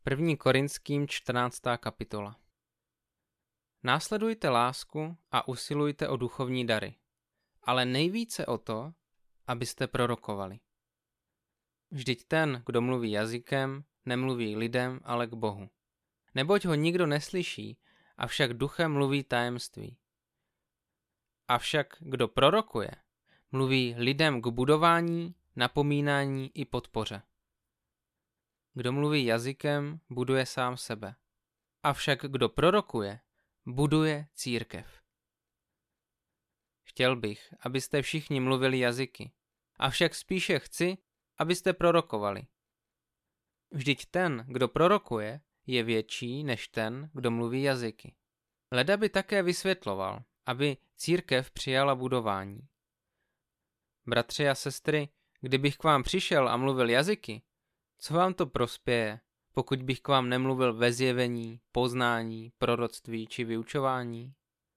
1. Korinským 14. kapitola. Následujte lásku a usilujte o duchovní dary, ale nejvíce o to, abyste prorokovali. Vždyť ten, kdo mluví jazykem, nemluví lidem, ale k Bohu. Neboť ho nikdo neslyší, avšak duchem mluví tajemství. Avšak kdo prorokuje, mluví lidem k budování, napomínání i podpoře. Kdo mluví jazykem, buduje sám sebe. Avšak kdo prorokuje, buduje církev. Chtěl bych, abyste všichni mluvili jazyky, avšak spíše chci, abyste prorokovali. Vždyť ten, kdo prorokuje, je větší než ten, kdo mluví jazyky. Leda by také vysvětloval, aby církev přijala budování. Bratři a sestry, kdybych k vám přišel a mluvil jazyky, co vám to prospěje, pokud bych k vám nemluvil ve zjevení, poznání, proroctví či vyučování?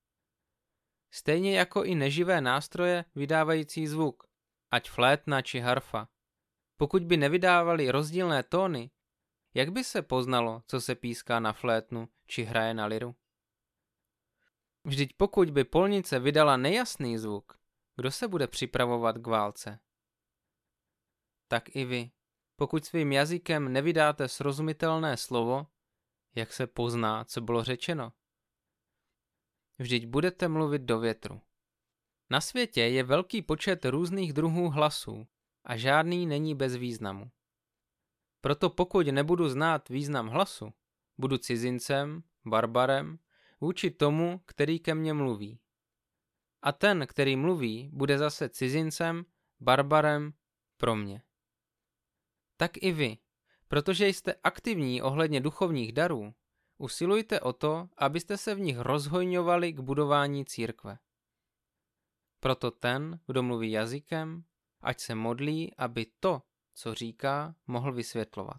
Stejně jako i neživé nástroje vydávající zvuk, ať flétna či harfa. Pokud by nevydávali rozdílné tóny, jak by se poznalo, co se píská na flétnu či hraje na liru? Vždyť pokud by polnice vydala nejasný zvuk, kdo se bude připravovat k válce? Tak i vy, pokud svým jazykem nevydáte srozumitelné slovo, jak se pozná, co bylo řečeno? Vždyť budete mluvit do větru. Na světě je velký počet různých druhů hlasů a žádný není bez významu. Proto pokud nebudu znát význam hlasu, budu cizincem, barbarem, vůči tomu, který ke mně mluví. A ten, který mluví, bude zase cizincem, barbarem pro mě. Tak i vy, protože jste aktivní ohledně duchovních darů, usilujte o to, abyste se v nich rozhojňovali k budování církve. Proto ten, kdo mluví jazykem, ať se modlí, aby to, co říká, mohl vysvětlovat.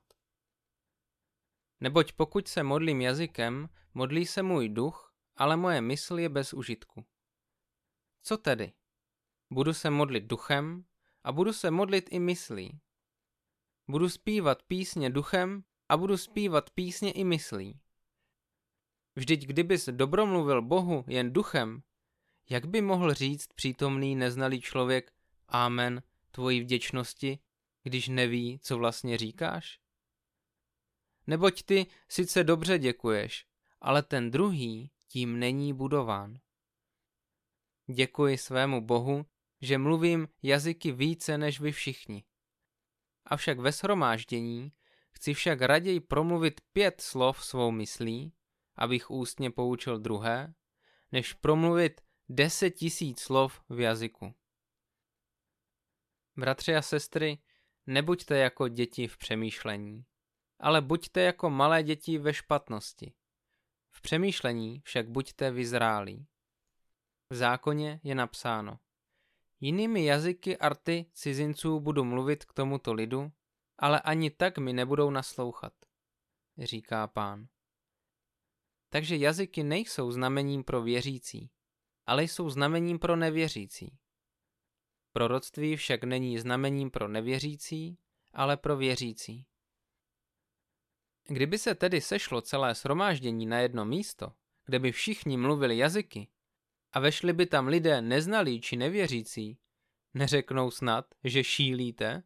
Neboť pokud se modlím jazykem, modlí se můj duch, ale moje mysl je bez užitku. Co tedy? Budu se modlit duchem a budu se modlit i myslí. Budu zpívat písně duchem a budu zpívat písně i myslí. Vždyť kdybys dobromluvil Bohu jen duchem, jak by mohl říct přítomný neznalý člověk Amen tvojí vděčnosti, když neví, co vlastně říkáš? Neboť ty sice dobře děkuješ, ale ten druhý tím není budován. Děkuji svému Bohu, že mluvím jazyky více než vy všichni. Avšak ve shromáždění chci však raději promluvit 5 slov svou myslí, abych ústně poučil druhé, než promluvit 10 000 slov v jazyku. Bratři a sestry, nebuďte jako děti v přemýšlení, ale buďte jako malé děti ve špatnosti. V přemýšlení však buďte vyzrálí. V zákoně je napsáno: jinými jazyky arty cizinců budu mluvit k tomuto lidu, ale ani tak mi nebudou naslouchat, říká Pán. Takže jazyky nejsou znamením pro věřící, ale jsou znamením pro nevěřící. Proroctví však není znamením pro nevěřící, ale pro věřící. Kdyby se tedy sešlo celé shromáždění na jedno místo, kde by všichni mluvili jazyky, a vešli by tam lidé neznalí či nevěřící, neřeknou snad, že šílíte?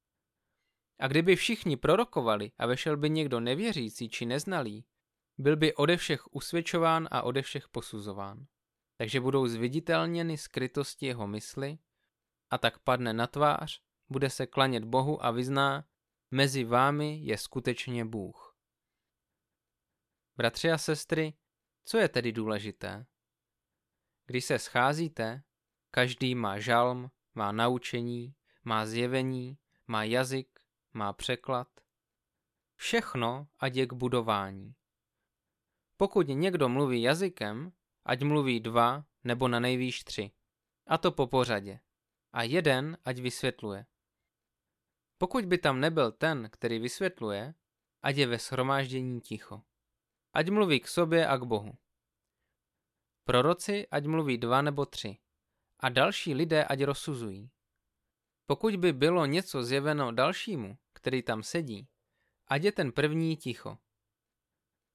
A kdyby všichni prorokovali a vešel by někdo nevěřící či neznalý, byl by ode všech usvědčován a ode všech posuzován. Takže budou zviditelněny skrytosti jeho mysli a tak padne na tvář, bude se klanět Bohu a vyzná, mezi vámi je skutečně Bůh. Bratři a sestry, co je tedy důležité? Když se scházíte, každý má žalm, má naučení, má zjevení, má jazyk, má překlad. Všechno ať je k budování. Pokud někdo mluví jazykem, ať mluví 2 nebo na nejvýš 3. A to po pořadě. A jeden ať vysvětluje. Pokud by tam nebyl ten, který vysvětluje, ať je ve shromáždění ticho. Ať mluví k sobě a k Bohu. Proroci ať mluví 2 nebo 3. A další lidé ať rozsuzují. Pokud by bylo něco zjeveno dalšímu, který tam sedí, ať je ten první ticho,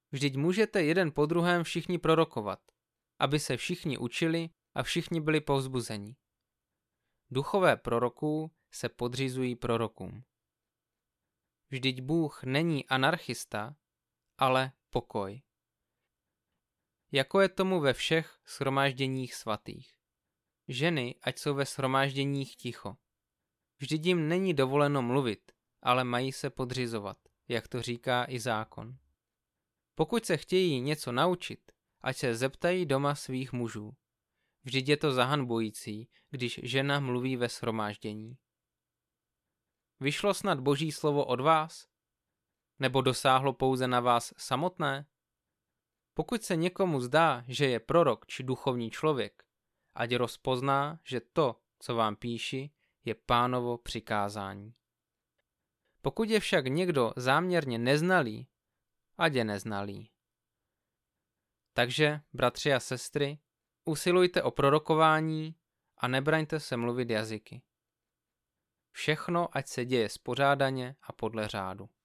Vždyť můžete jeden po druhém všichni prorokovat, aby se všichni učili a všichni byli povzbuzeni. Duchové proroků se podřizují prorokům. Vždyť Bůh není anarchista, ale pokoj. Jako je tomu ve všech shromážděních svatých. Ženy, ať jsou ve shromážděních ticho. Vždyť jim není dovoleno mluvit, ale mají se podřizovat, jak to říká i zákon. Pokud se chtějí něco naučit, ať se zeptají doma svých mužů. Vždyť je to zahanbující, když žena mluví ve shromáždění. Vyšlo snad Boží slovo od vás? Nebo dosáhlo pouze na vás samotné? Pokud se někomu zdá, že je prorok či duchovní člověk, ať rozpozná, že to, co vám píši, je Pánovo přikázání. Pokud je však někdo záměrně neznalý, ať je neznalý. Takže, bratři a sestry, usilujte o prorokování a nebraňte se mluvit jazyky. Všechno ať se děje spořádaně a podle řádu.